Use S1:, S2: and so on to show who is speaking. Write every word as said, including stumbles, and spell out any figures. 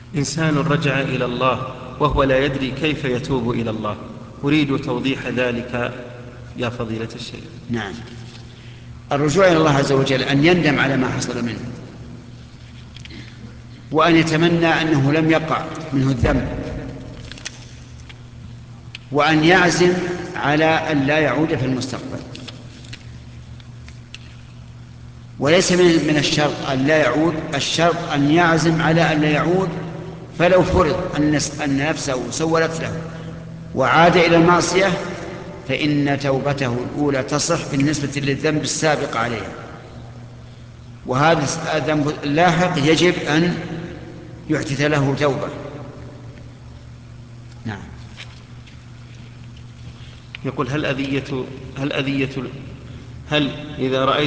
S1: إنسان رجع إلى الله وهو لا يدري كيف يتوب إلى الله، أريد توضيح ذلك يا فضيلة الشيخ.
S2: نعم، الرجوع إلى الله عز وجل أن يندم على ما حصل منه، وأن يتمنى أنه لم يقع منه الذنب، وأن يعزم على أن لا يعود في المستقبل. وليس من الشرط أن لا يعود، الشرط أن يعزم على أن لا يعود. فلو فرض أن نفسه سولت له وعاد إلى المعصية فإن توبته الأولى تصح بالنسبة للذنب السابق عليه، وهذا الذنب اللاحق يجب أن يحدث له توبة. نعم.
S1: يقول هل أذية هل أذية هل إذا رأيت